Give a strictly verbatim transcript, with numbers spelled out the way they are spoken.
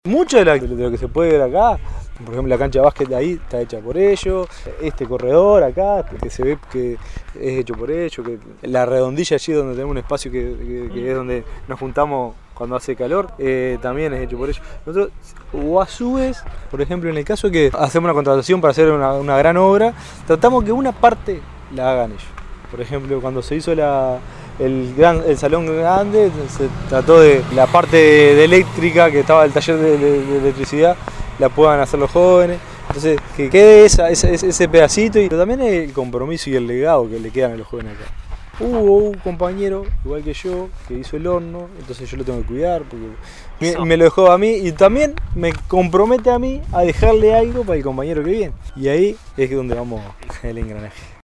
Mucho de, la, de lo que se puede ver acá, por ejemplo la cancha de básquet de ahí está hecha por ellos, este corredor acá que se ve que es hecho por ellos, que la redondilla allí donde tenemos un espacio que, que, que es donde nos juntamos cuando hace calor, eh, también es hecho por ellos. Nosotros, o a su vez, por ejemplo en el caso que hacemos una contratación para hacer una, una gran obra, tratamos que una parte la hagan ellos. Por ejemplo cuando se hizo la... El, gran, el salón grande, se trató de la parte de eléctrica que estaba el taller de, de, de electricidad, la puedan hacer los jóvenes, entonces que quede esa, esa, ese pedacito, y pero también el compromiso y el legado que le quedan a los jóvenes acá. Hubo un compañero, igual que yo, que hizo el horno, entonces yo lo tengo que cuidar, porque me, me lo dejó a mí y también me compromete a mí a dejarle algo para el compañero que viene, y ahí es donde vamos el engranaje.